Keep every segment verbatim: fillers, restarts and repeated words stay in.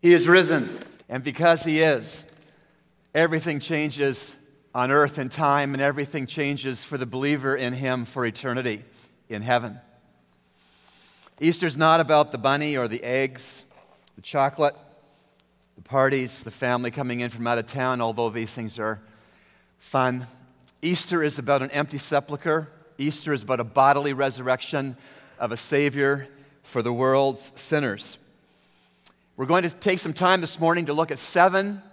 He is risen. And because he is, everything changes on earth and time, and everything changes for the believer in him for eternity in heaven. Easter's not about the bunny or the eggs, the chocolate, the parties, the family coming in from out of town, although these things are fun. Easter is about an empty sepulcher. Easter is about a bodily resurrection of a Savior for the world's sinners. We're going to take some time this morning to look at seven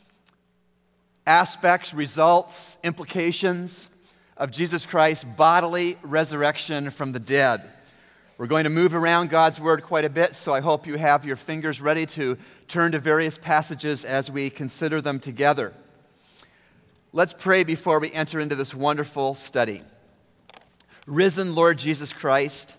aspects, results, implications of Jesus Christ's bodily resurrection from the dead. We're going to move around God's Word quite a bit, so I hope you have your fingers ready to turn to various passages as we consider them together. Let's pray before we enter into this wonderful study. Risen Lord Jesus Christ,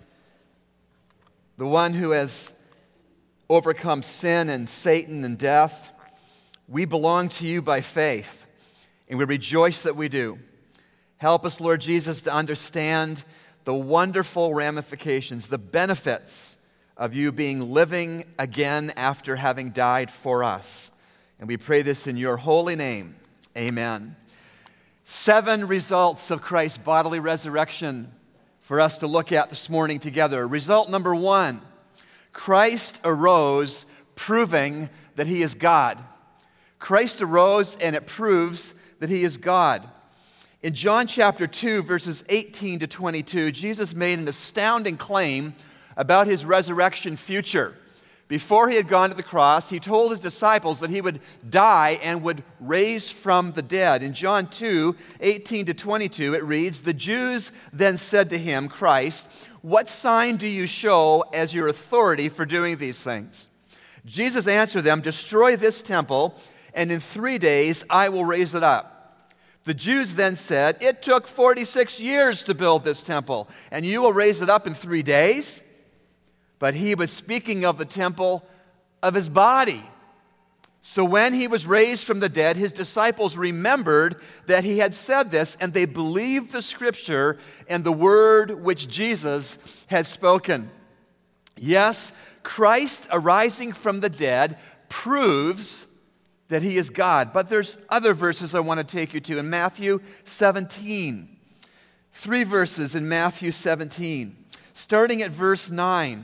the one who has overcome sin and Satan and death, we belong to you by faith, and we rejoice that we do. Help us, Lord Jesus, to understand the wonderful ramifications, the benefits of you being living again after having died for us. And we pray this in your holy name. Amen. Seven results of Christ's bodily resurrection for us to look at this morning together. Result number one, Christ arose, proving that he is God. Christ arose, and it proves that he is God. In John chapter two, verses eighteen to twenty-two, Jesus made an astounding claim about his resurrection future. Before he had gone to the cross, he told his disciples that he would die and would raise from the dead. In John two, eighteen to twenty-two, it reads, "The Jews then said to him," Christ, "What sign do you show as your authority for doing these things?" Jesus answered them, "Destroy this temple, and in three days I will raise it up." The Jews then said, "It took forty-six years to build this temple, and you will raise it up in three days?" But he was speaking of the temple of his body. So when he was raised from the dead, his disciples remembered that he had said this, and they believed the scripture and the word which Jesus had spoken. Yes, Christ arising from the dead proves that he is God. But there's other verses I want to take you to in Matthew seventeen. Three verses in Matthew seventeen, starting at verse nine.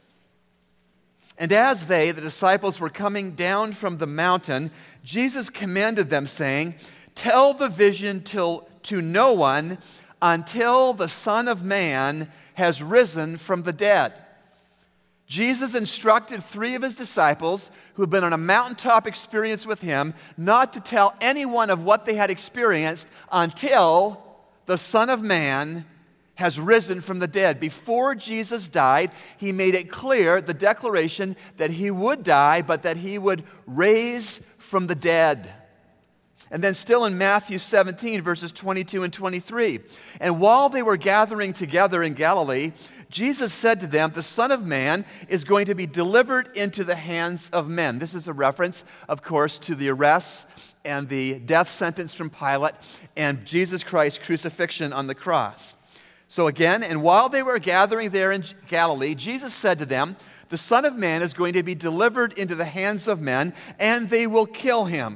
"And as they, the disciples, were coming down from the mountain, Jesus commanded them, saying, 'Tell the vision till, to no one until the Son of Man has risen from the dead.'" Jesus instructed three of his disciples who had been on a mountaintop experience with him not to tell anyone of what they had experienced until the Son of Man has risen from the dead. Before Jesus died, he made it clear, the declaration, that he would die, but that he would raise from the dead. And then still in Matthew seventeen, verses twenty-two and twenty-three. "And while they were gathering together in Galilee, Jesus said to them, 'The Son of Man is going to be delivered into the hands of men.'" This is a reference, of course, to the arrests and the death sentence from Pilate and Jesus Christ's crucifixion on the cross. So again, "And while they were gathering there in Galilee, Jesus said to them, 'The Son of Man is going to be delivered into the hands of men, and they will kill him.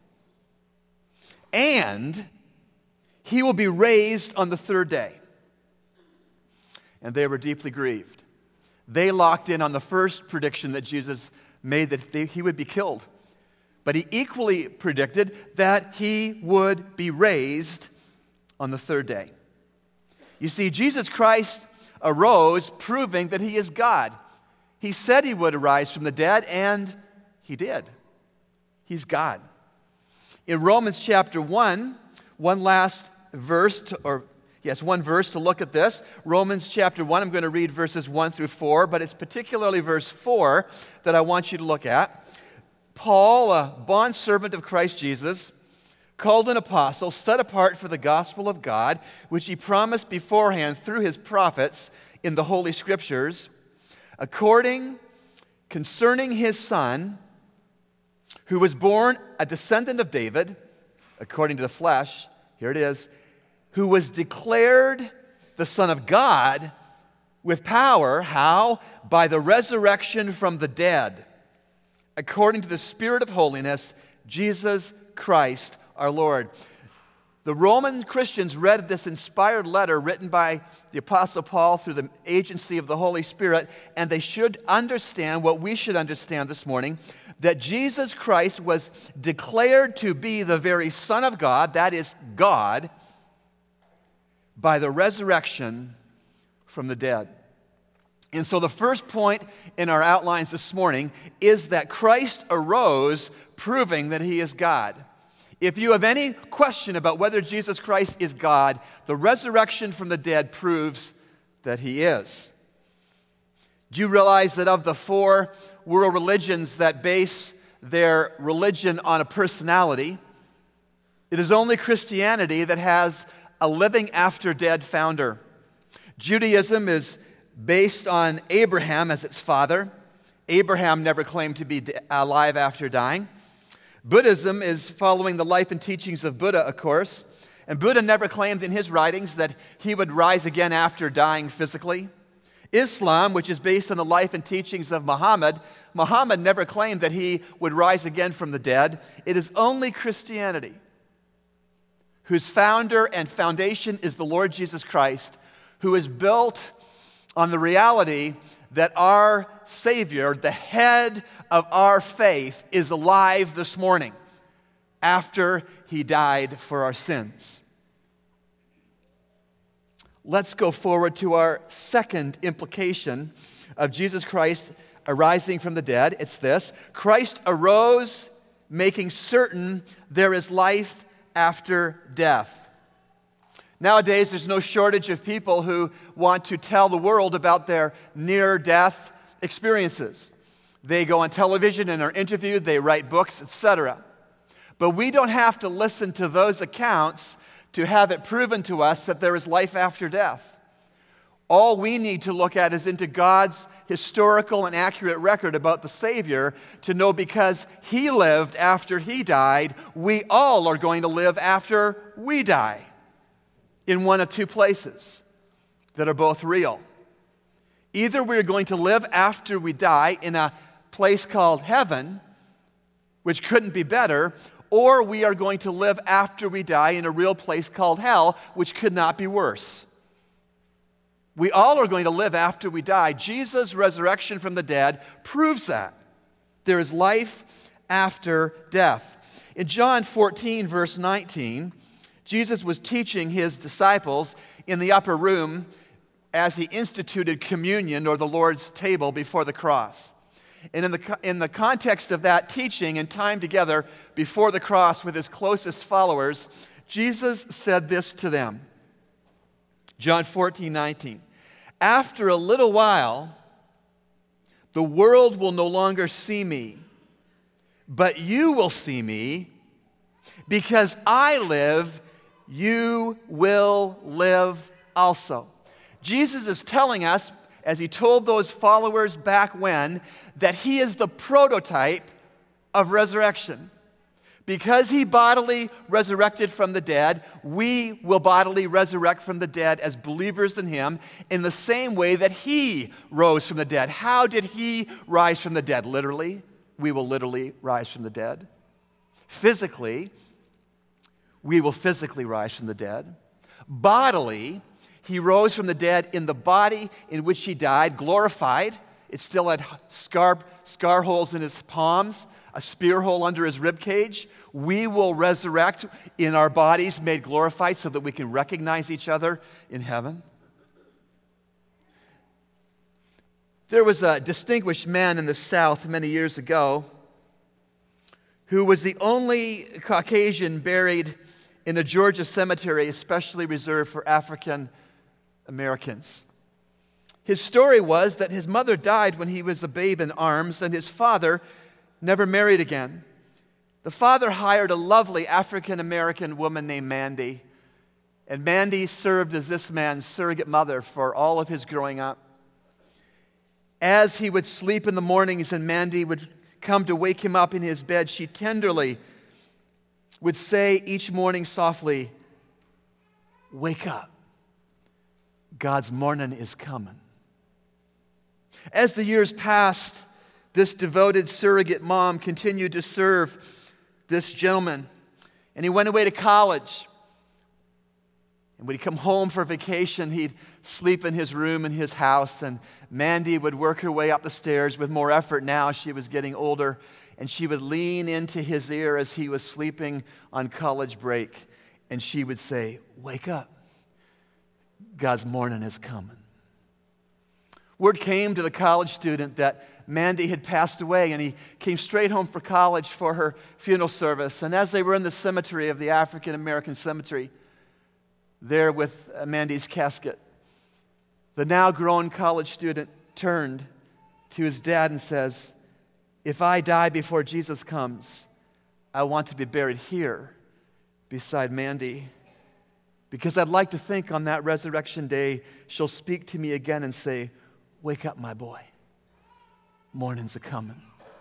And he will be raised on the third day.' And they were deeply grieved." They locked in on the first prediction that Jesus made, that they, he would be killed. But he equally predicted that he would be raised on the third day. You see, Jesus Christ arose, proving that he is God. He said he would arise from the dead, and he did. He's God. In Romans chapter one, one last verse, to, or yes, one verse to look at this. Romans chapter one, I'm going to read verses one through four, but it's particularly verse four that I want you to look at. "Paul, a bondservant of Christ Jesus, called an apostle, set apart for the gospel of God, which he promised beforehand through his prophets in the Holy Scriptures, according concerning his Son, who was born a descendant of David, according to the flesh," here it is, "who was declared the Son of God with power." How? "By the resurrection from the dead, according to the Spirit of holiness, Jesus Christ our Lord. The Roman Christians read this inspired letter written by the Apostle Paul through the agency of the Holy Spirit, and they should understand what we should understand this morning, that Jesus Christ was declared to be the very Son of God, that is God, by the resurrection from the dead. And so the first point in our outlines this morning is that Christ arose, proving that he is God. If you have any question about whether Jesus Christ is God, the resurrection from the dead proves that he is. Do you realize that of the four world religions that base their religion on a personality, it is only Christianity that has a living after dead founder? Judaism is based on Abraham as its father. Abraham never claimed to be alive after dying. Buddhism is following the life and teachings of Buddha, of course. And Buddha never claimed in his writings that he would rise again after dying physically. Islam, which is based on the life and teachings of Muhammad, Muhammad never claimed that he would rise again from the dead. It is only Christianity, whose founder and foundation is the Lord Jesus Christ, who is built on the reality that our Savior, the head of our faith, is alive this morning after he died for our sins. Let's go forward to our second implication of Jesus Christ arising from the dead. It's this: Christ arose, making certain there is life after death. Nowadays, there's no shortage of people who want to tell the world about their near-death experiences. They go on television and are interviewed, they write books, et cetera. But we don't have to listen to those accounts to have it proven to us that there is life after death. All we need to look at is into God's historical and accurate record about the Savior to know because he lived after he died, we all are going to live after we die, in one of two places that are both real. Either we're going to live after we die in a place called heaven, which couldn't be better, or we are going to live after we die in a real place called hell, which could not be worse. We all are going to live after we die. Jesus' resurrection from the dead proves that. There is life after death. In John fourteen, verse nineteen, Jesus was teaching his disciples in the upper room as he instituted communion, or the Lord's table, before the cross. And in the, in the context of that teaching and time together before the cross with his closest followers, Jesus said this to them. John fourteen, nineteen. After a little while, the world will no longer see me, but you will see me. Because I live, you will live also. Jesus is telling us, as he told those followers back when, that he is the prototype of resurrection. Because he bodily resurrected from the dead, we will bodily resurrect from the dead as believers in him in the same way that he rose from the dead. How did he rise from the dead? Literally, we will literally rise from the dead. Physically, we will physically rise from the dead. Bodily, he rose from the dead in the body in which he died, glorified. It still had scar, scar holes in his palms, a spear hole under his rib cage. We will resurrect in our bodies made glorified so that we can recognize each other in heaven. There was a distinguished man in the South many years ago who was the only Caucasian buried in a Georgia cemetery especially reserved for African Americans. His story was that his mother died when he was a babe in arms, and his father never married again. The father hired a lovely African American woman named Mandy, and Mandy served as this man's surrogate mother for all of his growing up. As he would sleep in the mornings and Mandy would come to wake him up in his bed, she tenderly would say each morning softly, "Wake up. God's morning is coming." As the years passed, This devoted surrogate mom continued to serve this gentleman. And he went away to college. And when he'd come home for vacation, he'd sleep in his room in his house. And Mandy would work her way up the stairs with more effort now. She was getting older. And she would lean into his ear as he was sleeping on college break. And she would say, "Wake up. God's morning is coming." Word came to the college student that Mandy had passed away, and he came straight home for college for her funeral service. And as they were in the cemetery of the African American cemetery, there with Mandy's casket, the now grown college student turned to his dad and says, "If I die before Jesus comes, I want to be buried here beside Mandy, because I'd like to think on that resurrection day she'll speak to me again and say, 'Wake up, my boy. Morning's a-coming.'"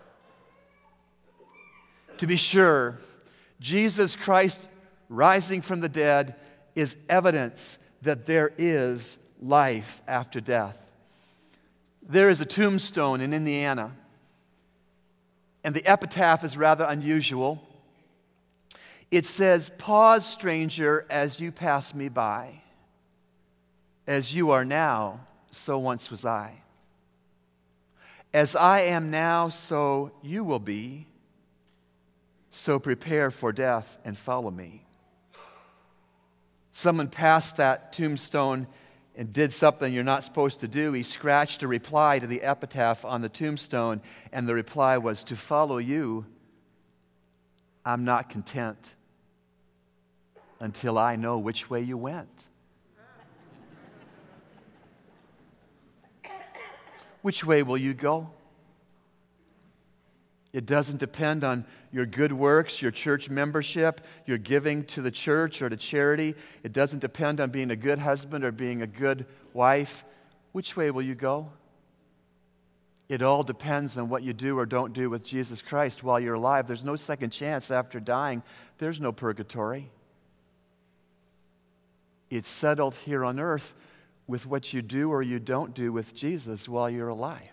To be sure, Jesus Christ rising from the dead is evidence that there is life after death. There is a tombstone in Indiana, and the epitaph is rather unusual. It says, "Pause, stranger, as you pass me by. As you are now, so once was I. As I am now, so you will be. So prepare for death and follow me." Someone passed that tombstone and did something you're not supposed to do. He scratched a reply to the epitaph on the tombstone, and the reply was, "To follow you, I'm not content until I know which way you went." Which way will you go? It doesn't depend on your good works, your church membership, your giving to the church or to charity. It doesn't depend on being a good husband or being a good wife. Which way will you go? It all depends on what you do or don't do with Jesus Christ while you're alive. There's no second chance after dying. There's no purgatory. It's settled here on earth with what you do or you don't do with Jesus while you're alive.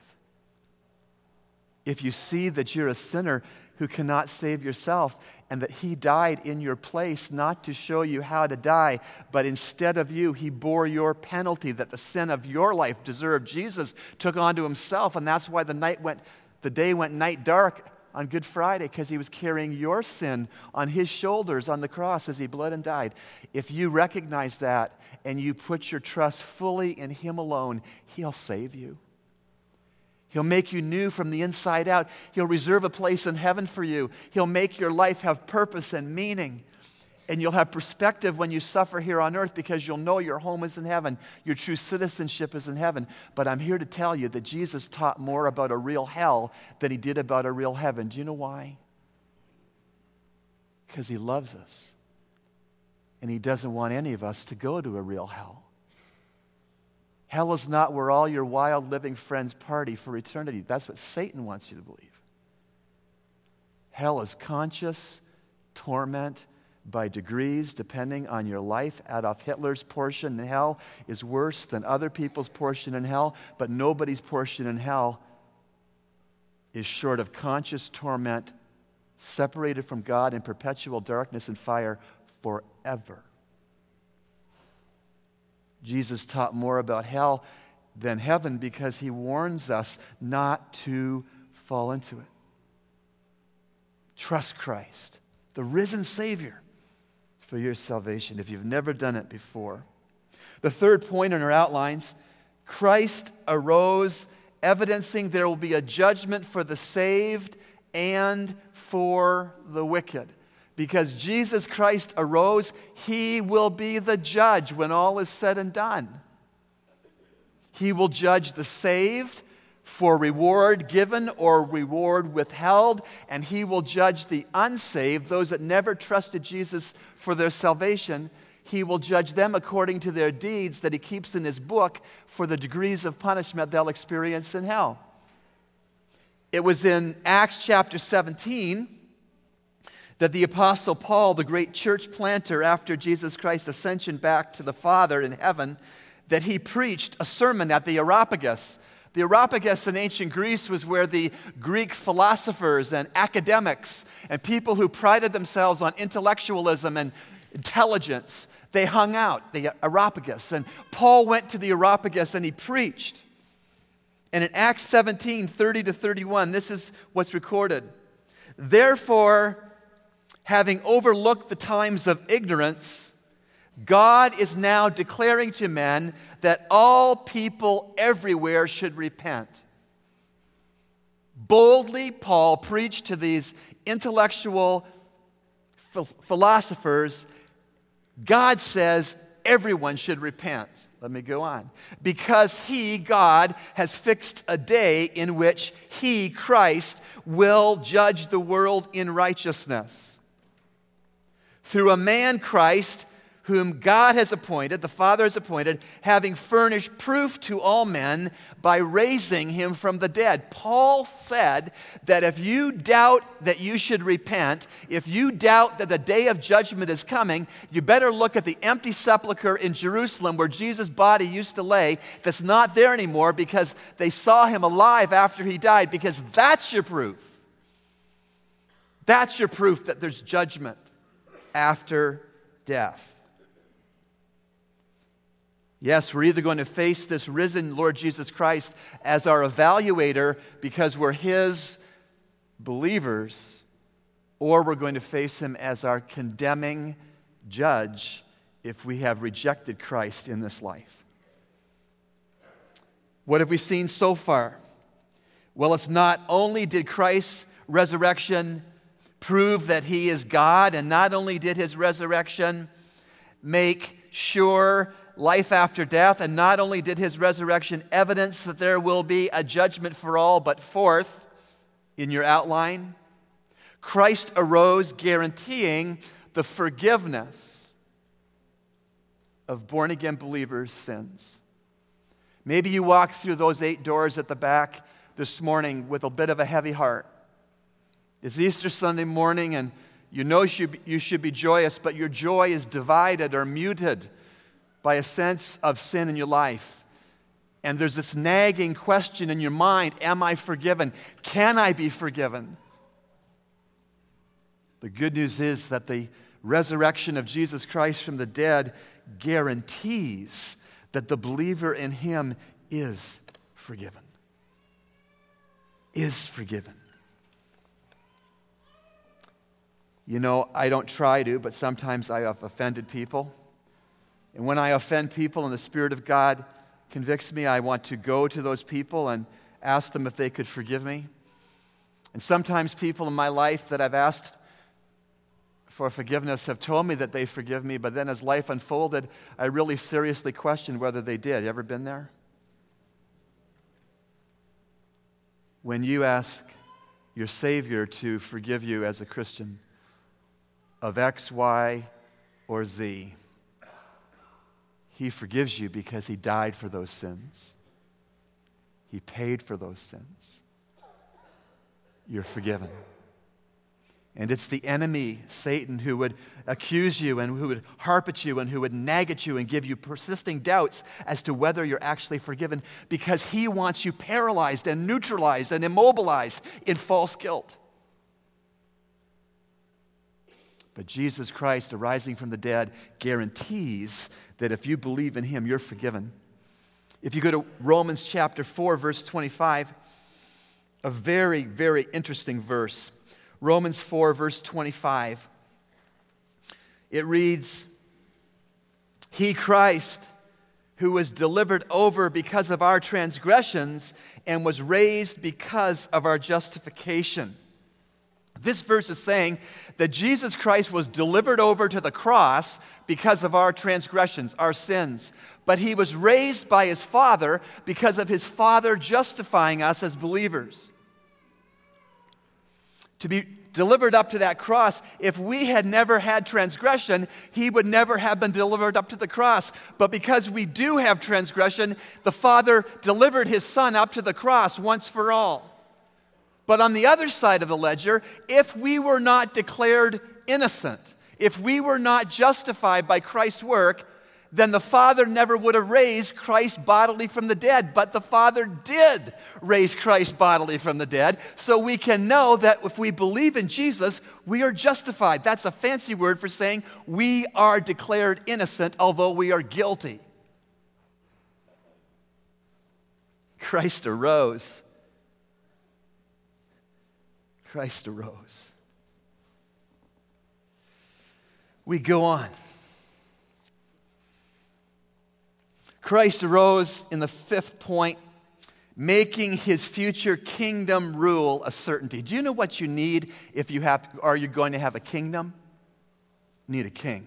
If you see that you're a sinner who cannot save yourself and that He died in your place not to show you how to die, but instead of you, He bore your penalty that the sin of your life deserved. Jesus took onto Himself, and that's why the night went, the day went night dark on Good Friday, because He was carrying your sin on His shoulders on the cross as He bled and died. If you recognize that and you put your trust fully in Him alone, He'll save you. He'll make you new from the inside out. He'll reserve a place in heaven for you. He'll make your life have purpose and meaning. And you'll have perspective when you suffer here on earth, because you'll know your home is in heaven. Your true citizenship is in heaven. But I'm here to tell you that Jesus taught more about a real hell than He did about a real heaven. Do you know why? Because He loves us. And He doesn't want any of us to go to a real hell. Hell is not where all your wild living friends party for eternity. That's what Satan wants you to believe. Hell is conscious torment by degrees, depending on your life. Adolf Hitler's portion in hell is worse than other people's portion in hell, but nobody's portion in hell is short of conscious torment, separated from God in perpetual darkness and fire forever. Jesus taught more about hell than heaven because He warns us not to fall into it. Trust Christ, the risen Savior, for your salvation if you've never done it before. The third point in our outlines, Christ arose, evidencing there will be a judgment for the saved and for the wicked. Because Jesus Christ arose, He will be the judge when all is said and done. He will judge the saved for reward given or reward withheld, and He will judge the unsaved, those that never trusted Jesus for their salvation. He will judge them according to their deeds that He keeps in His book for the degrees of punishment they'll experience in hell. It was in Acts chapter seventeen that the Apostle Paul, the great church planter after Jesus Christ's ascension back to the Father in heaven, that he preached a sermon at the Areopagus. The Areopagus in ancient Greece was where the Greek philosophers and academics and people who prided themselves on intellectualism and intelligence, they hung out, the Areopagus. And Paul went to the Areopagus and he preached. And in Acts seventeen, thirty to thirty-one, this is what's recorded. Therefore, having overlooked the times of ignorance, God is now declaring to men that all people everywhere should repent. Boldly, Paul preached to these intellectual philosophers. God says everyone should repent. Let me go on. Because he, God, has fixed a day in which he, Christ, will judge the world in righteousness. Through a man, Christ, whom God has appointed, the Father has appointed, having furnished proof to all men by raising him from the dead. Paul said that if you doubt that you should repent, if you doubt that the day of judgment is coming, you better look at the empty sepulcher in Jerusalem where Jesus' body used to lay that's not there anymore because they saw him alive after he died, because that's your proof. That's your proof that there's judgment after death. Yes, we're either going to face this risen Lord Jesus Christ as our evaluator because we're his believers, or we're going to face him as our condemning judge if we have rejected Christ in this life. What have we seen so far? Well, it's not only did Christ's resurrection prove that he is God, and not only did his resurrection make sure life after death, and not only did his resurrection evidence that there will be a judgment for all, but fourth, in your outline, Christ arose guaranteeing the forgiveness of born-again believers' sins. Maybe you walked through those eight doors at the back this morning with a bit of a heavy heart. It's Easter Sunday morning, and you know you should be joyous, but your joy is divided or muted by a sense of sin in your life. And there's this nagging question in your mind, am I forgiven? Can I be forgiven? The good news is that the resurrection of Jesus Christ from the dead guarantees that the believer in him is forgiven. Is forgiven. You know, I don't try to, but sometimes I have offended people. And when I offend people and the Spirit of God convicts me, I want to go to those people and ask them if they could forgive me. And sometimes people in my life that I've asked for forgiveness have told me that they forgive me, but then as life unfolded, I really seriously questioned whether they did. You ever been there? When you ask your Savior to forgive you as a Christian of X, Y, or Z, he forgives you because he died for those sins. He paid for those sins. You're forgiven. And it's the enemy, Satan, who would accuse you and who would harp at you and who would nag at you and give you persisting doubts as to whether you're actually forgiven, because he wants you paralyzed and neutralized and immobilized in false guilt. But Jesus Christ, arising from the dead, guarantees that if you believe in him, you're forgiven. If you go to Romans chapter four, verse twenty-five, a very, very interesting verse. Romans four, verse twenty-five. It reads, he, Christ, who was delivered over because of our transgressions and was raised because of our justification. This verse is saying that Jesus Christ was delivered over to the cross because of our transgressions, our sins. But he was raised by his Father because of his Father justifying us as believers. To be delivered up to that cross, if we had never had transgression, he would never have been delivered up to the cross. But because we do have transgression, the Father delivered his Son up to the cross once for all. But on the other side of the ledger, if we were not declared innocent, if we were not justified by Christ's work, then the Father never would have raised Christ bodily from the dead. But the Father did raise Christ bodily from the dead. So we can know that if we believe in Jesus, we are justified. That's a fancy word for saying we are declared innocent, although we are guilty. Christ arose. Christ arose. We go on. Christ arose in the fifth point, making his future kingdom rule a certainty. Do you know what you need if you have, are you going to have a kingdom? You need a king.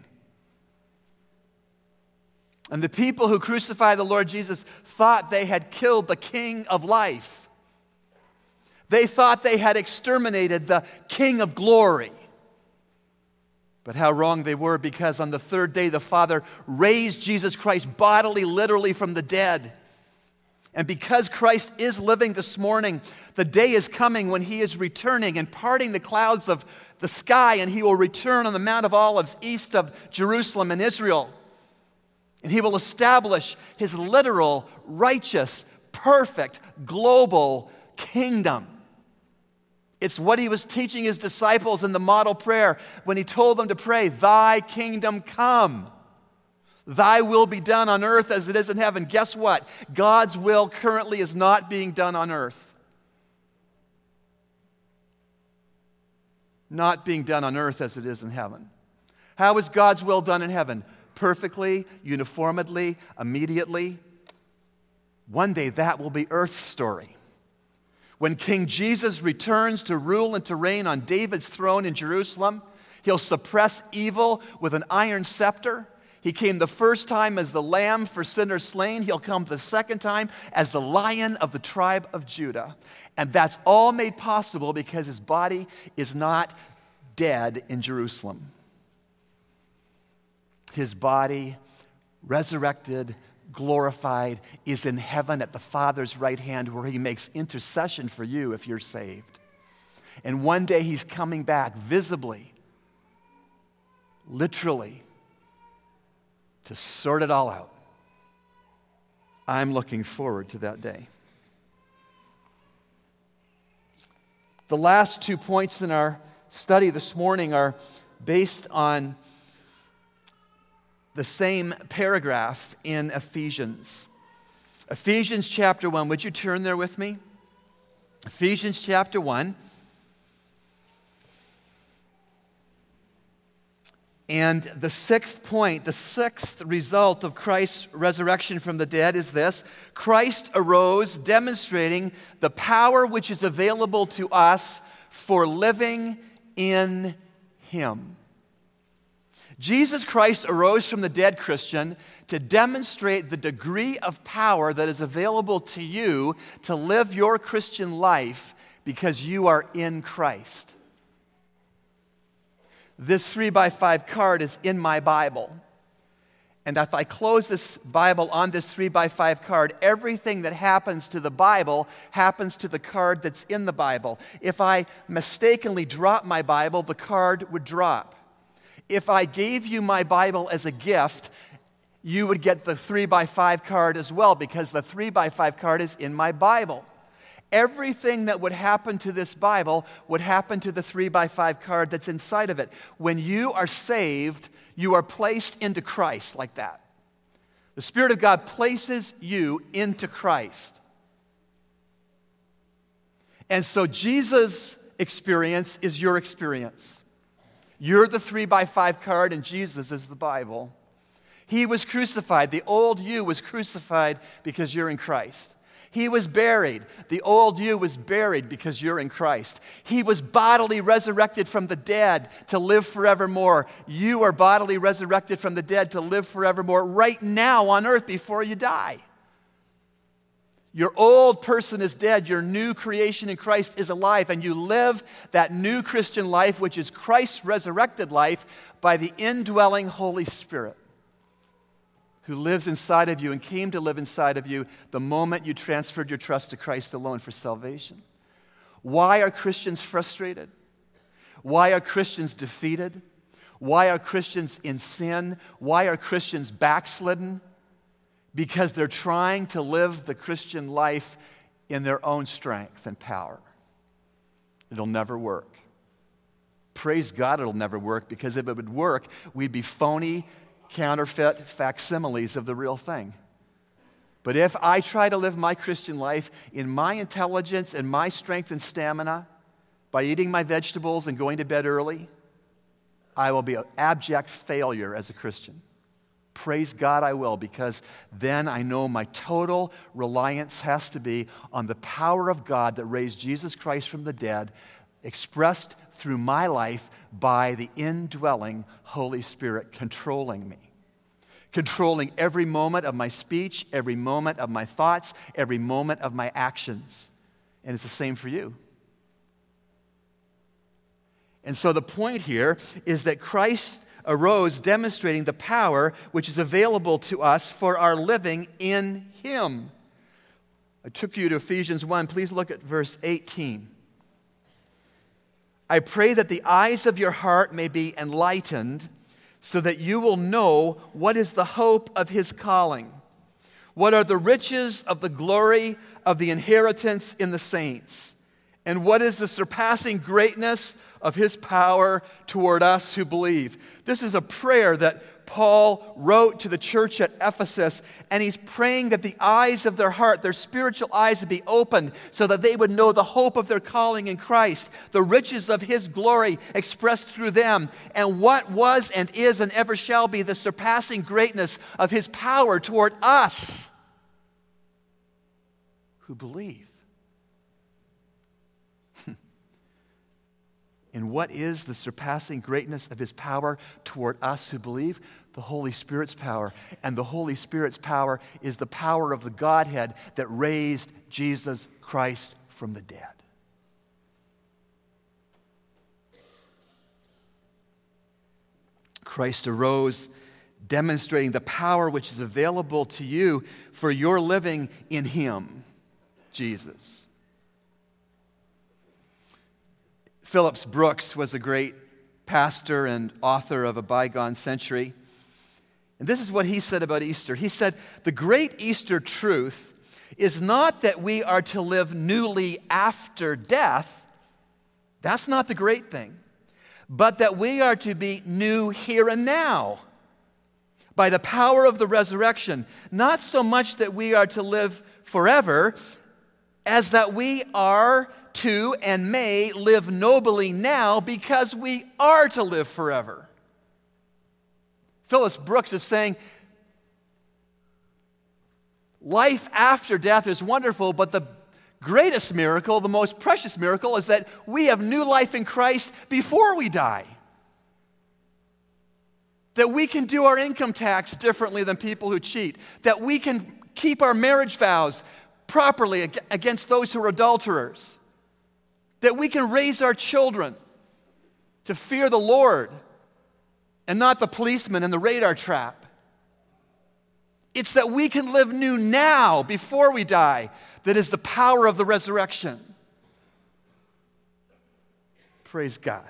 And the people who crucified the Lord Jesus thought they had killed the King of life. They thought they had exterminated the King of glory. But how wrong they were, because on the third day the Father raised Jesus Christ bodily, literally from the dead. And because Christ is living this morning, the day is coming when he is returning and parting the clouds of the sky, and he will return on the Mount of Olives east of Jerusalem in Israel. And he will establish his literal, righteous, perfect, global kingdom. It's what he was teaching his disciples in the model prayer when he told them to pray, "Thy kingdom come. Thy will be done on earth as it is in heaven." Guess what? God's will currently is not being done on earth. Not being done on earth as it is in heaven. How is God's will done in heaven? Perfectly, uniformly, immediately. One day that will be Earth's story. When King Jesus returns to rule and to reign on David's throne in Jerusalem, he'll suppress evil with an iron scepter. He came the first time as the lamb for sinners slain. He'll come the second time as the Lion of the tribe of Judah. And that's all made possible because his body is not dead in Jerusalem. His body, resurrected, glorified, is in heaven at the Father's right hand, where he makes intercession for you if you're saved. And one day he's coming back visibly, literally, to sort it all out. I'm looking forward to that day. The last two points in our study this morning are based on the same paragraph in Ephesians. Ephesians chapter one. Would you turn there with me? Ephesians chapter one. And the sixth point, the sixth result of Christ's resurrection from the dead is this: Christ arose, demonstrating the power which is available to us for living in him. Jesus Christ arose from the dead, Christian, to demonstrate the degree of power that is available to you to live your Christian life because you are in Christ. This three by five card is in my Bible. And if I close this Bible on this three by five card, everything that happens to the Bible happens to the card that's in the Bible. If I mistakenly drop my Bible, the card would drop. If I gave you my Bible as a gift, you would get the three by five card as well, because the three by five card is in my Bible. Everything that would happen to this Bible would happen to the three by five card that's inside of it. When you are saved, you are placed into Christ like that. The Spirit of God places you into Christ. And so Jesus' experience is your experience. You're the three by five card and Jesus is the Bible. He was crucified. The old you was crucified because you're in Christ. He was buried. The old you was buried because you're in Christ. He was bodily resurrected from the dead to live forevermore. You are bodily resurrected from the dead to live forevermore right now on earth before you die. Your old person is dead. Your new creation in Christ is alive. And you live that new Christian life, which is Christ's resurrected life, by the indwelling Holy Spirit, who lives inside of you and came to live inside of you the moment you transferred your trust to Christ alone for salvation. Why are Christians frustrated? Why are Christians defeated? Why are Christians in sin? Why are Christians backslidden? Because they're trying to live the Christian life in their own strength and power. It'll never work. Praise God it'll never work, because if it would work, we'd be phony, counterfeit facsimiles of the real thing. But if I try to live my Christian life in my intelligence and my strength and stamina, by eating my vegetables and going to bed early, I will be an abject failure as a Christian. Praise God I will, because then I know my total reliance has to be on the power of God that raised Jesus Christ from the dead, expressed through my life by the indwelling Holy Spirit controlling me. Controlling every moment of my speech, every moment of my thoughts, every moment of my actions. And it's the same for you. And so the point here is that Christ arose demonstrating the power which is available to us for our living in Him. I took you to Ephesians one. Please look at verse eighteen. I pray that the eyes of your heart may be enlightened, so that you will know what is the hope of His calling, what are the riches of the glory of the inheritance in the saints, and what is the surpassing greatness of His power toward us who believe. This is a prayer that Paul wrote to the church at Ephesus, and he's praying that the eyes of their heart, their spiritual eyes, would be opened so that they would know the hope of their calling in Christ, the riches of His glory expressed through them, and what was and is and ever shall be the surpassing greatness of His power toward us who believe. And what is the surpassing greatness of His power toward us who believe? The Holy Spirit's power. And the Holy Spirit's power is the power of the Godhead that raised Jesus Christ from the dead. Christ arose, demonstrating the power which is available to you for your living in Him, Jesus. Phillips Brooks was a great pastor and author of a bygone century. And this is what he said about Easter. He said, the great Easter truth is not that we are to live newly after death. That's not the great thing. But that we are to be new here and now by the power of the resurrection. Not so much that we are to live forever, as that we are to and may live nobly now because we are to live forever. Phillips Brooks is saying, life after death is wonderful, but the greatest miracle, the most precious miracle, is that we have new life in Christ before we die. That we can do our income tax differently than people who cheat. That we can keep our marriage vows properly against those who are adulterers. That we can raise our children to fear the Lord and not the policeman and the radar trap. It's that we can live new now before we die that is the power of the resurrection. Praise God.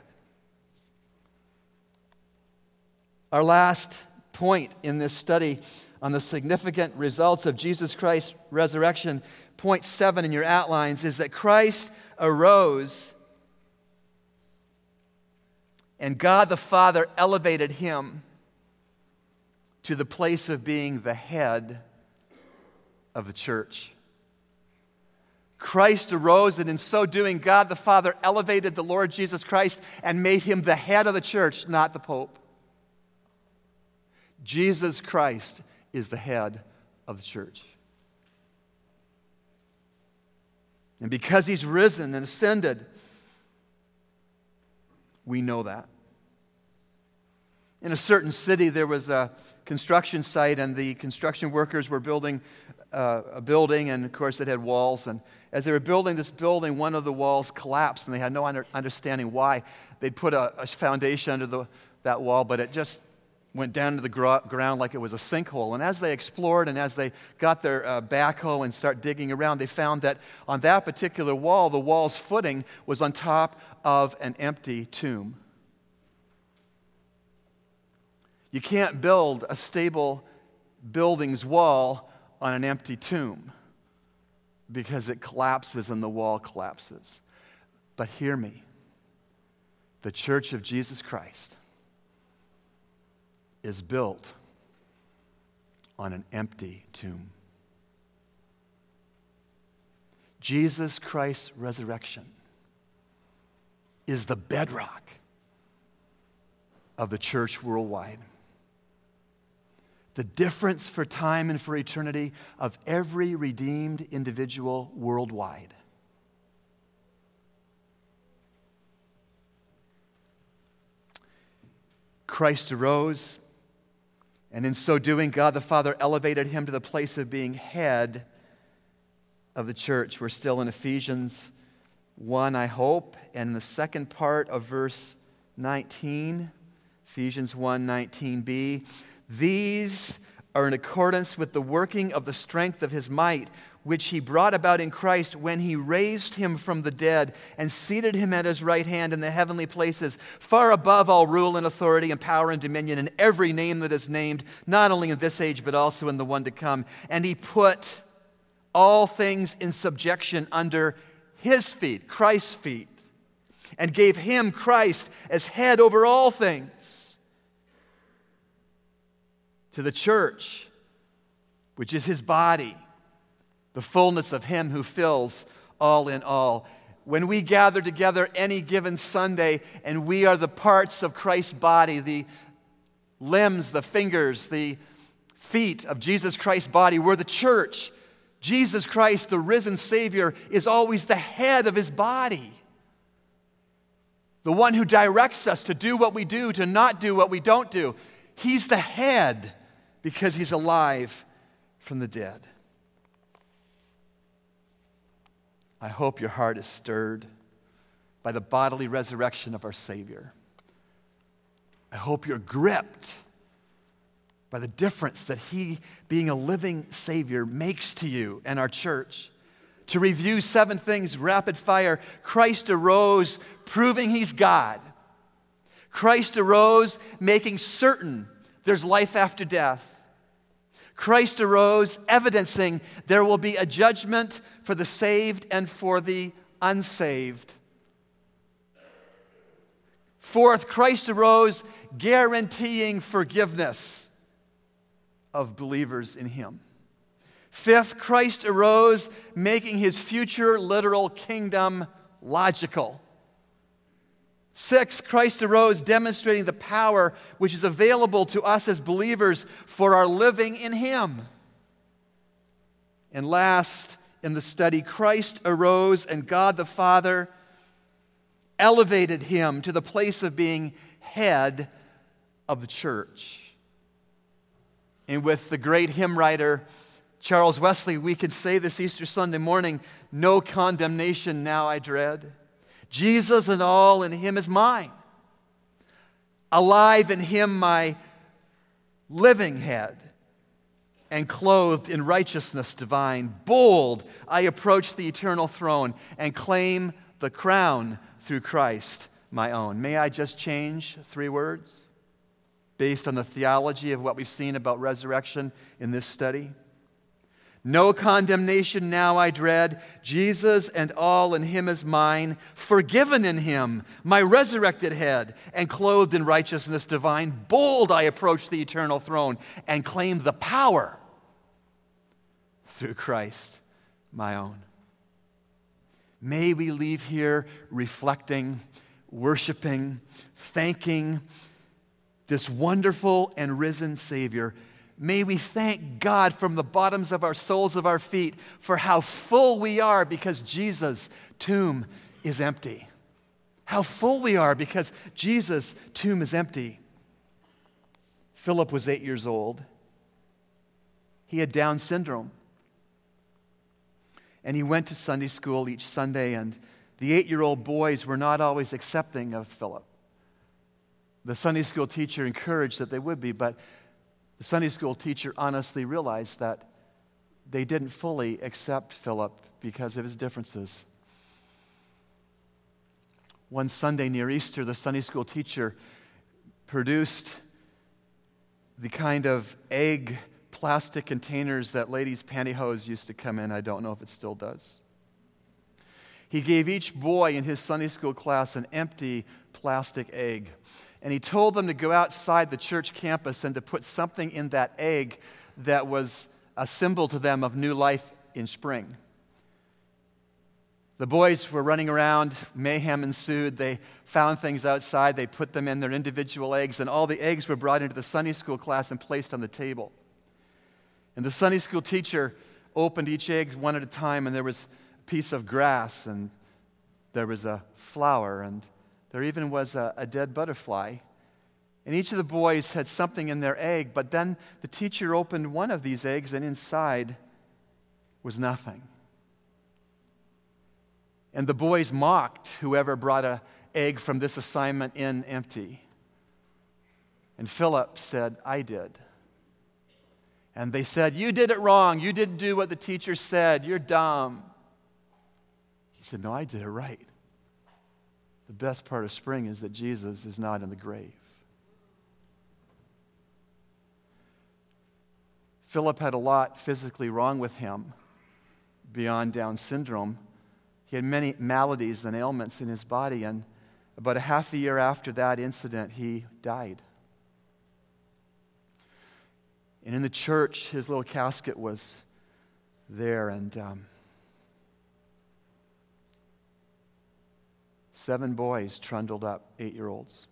Our last point in this study on the significant results of Jesus Christ's resurrection, point seven in your outlines, is that Christ arose and God the Father elevated Him to the place of being the head of the church. Christ arose, and in so doing, God the Father elevated the Lord Jesus Christ and made Him the head of the church, not the Pope. Jesus Christ is the head of the church. And because He's risen and ascended, we know that. In a certain city, there was a construction site, and the construction workers were building uh, a building, and of course it had walls. And as they were building this building, one of the walls collapsed, and they had no under, understanding why. They'd put a, a foundation under the, that wall, but it just went down to the gro- ground like it was a sinkhole. And as they explored and as they got their uh, backhoe and start digging around, they found that on that particular wall, the wall's footing was on top of an empty tomb. You can't build a stable building's wall on an empty tomb because it collapses and the wall collapses. But hear me. The Church of Jesus Christ is built on an empty tomb. Jesus Christ's resurrection is the bedrock of the church worldwide. The difference for time and for eternity of every redeemed individual worldwide. Christ arose, and in so doing, God the Father elevated him to the place of being head of the church. We're still in Ephesians one, I hope, and in the second part of verse nineteen, Ephesians one nineteen b, these are in accordance with the working of the strength of his might, which he brought about in Christ when he raised him from the dead and seated him at his right hand in the heavenly places, far above all rule and authority and power and dominion and every name that is named, not only in this age but also in the one to come. And he put all things in subjection under his feet, Christ's feet, and gave him, Christ, as head over all things to the church, which is his body, the fullness of him who fills all in all. When we gather together any given Sunday and we are the parts of Christ's body, the limbs, the fingers, the feet of Jesus Christ's body, we're the church. Jesus Christ, the risen Savior, is always the head of his body. The one who directs us to do what we do, to not do what we don't do. He's the head because he's alive from the dead. I hope your heart is stirred by the bodily resurrection of our Savior. I hope you're gripped by the difference that he, being a living Savior, makes to you and our church. To review seven things, rapid fire. Christ arose, proving he's God. Christ arose, making certain there's life after death. Christ arose, evidencing there will be a judgment for the saved and for the unsaved. Fourth, Christ arose, guaranteeing forgiveness of believers in him. Fifth, Christ arose, making his future literal kingdom logical. Sixth, Christ arose, demonstrating the power which is available to us as believers for our living in him. And last, in the study, Christ arose and God the Father elevated him to the place of being head of the church. And with the great hymn writer Charles Wesley, we could say this Easter Sunday morning, no condemnation now I dread. Jesus and all in him is mine. Alive in him my living head, and clothed in righteousness divine. Bold I approach the eternal throne and claim the crown through Christ my own. May I just change three words based on the theology of what we've seen about resurrection in this study? No condemnation now I dread. Jesus and all in him is mine. Forgiven in him, my resurrected head, and clothed in righteousness divine. Bold I approach the eternal throne and claim the power through Christ my own. May we leave here reflecting, worshiping, thanking this wonderful and risen Savior. May we thank God from the bottoms of our soles of our feet for how full we are because Jesus' tomb is empty. How full we are because Jesus' tomb is empty. Philip was eight years old. He had Down syndrome. And he went to Sunday school each Sunday, and the eight-year-old boys were not always accepting of Philip. The Sunday school teacher encouraged that they would be, but the Sunday school teacher honestly realized that they didn't fully accept Philip because of his differences. One Sunday near Easter, the Sunday school teacher produced the kind of egg plastic containers that ladies' pantyhose used to come in. I don't know if it still does. He gave each boy in his Sunday school class an empty plastic egg. And he told them to go outside the church campus and to put something in that egg that was a symbol to them of new life in spring. The boys were running around, mayhem ensued. They found things outside, they put them in their individual eggs, and all the eggs were brought into the Sunday school class and placed on the table. And the Sunday school teacher opened each egg one at a time, and there was a piece of grass, and there was a flower, and there even was a, a dead butterfly. And each of the boys had something in their egg, but then the teacher opened one of these eggs, and inside was nothing. And the boys mocked whoever brought an egg from this assignment in empty. And Philip said, I did. And they said, you did it wrong. You didn't do what the teacher said. You're dumb. He said, no, I did it right. The best part of spring is that Jesus is not in the grave. Philip had a lot physically wrong with him beyond Down syndrome. He had many maladies and ailments in his body, and about a half a year after that incident, he died. And in the church, his little casket was there, and um, seven boys trundled up, eight-year-olds,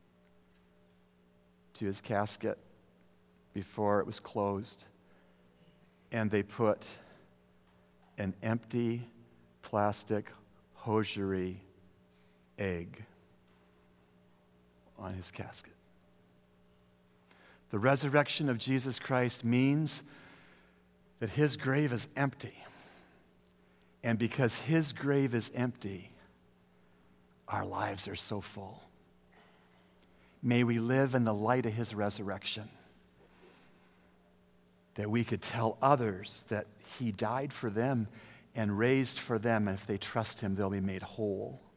to his casket before it was closed, and they put an empty plastic hosiery egg on his casket. The resurrection of Jesus Christ means that his grave is empty. And because his grave is empty, our lives are so full. May we live in the light of his resurrection, that we could tell others that he died for them and raised for them, and if they trust him, they'll be made whole.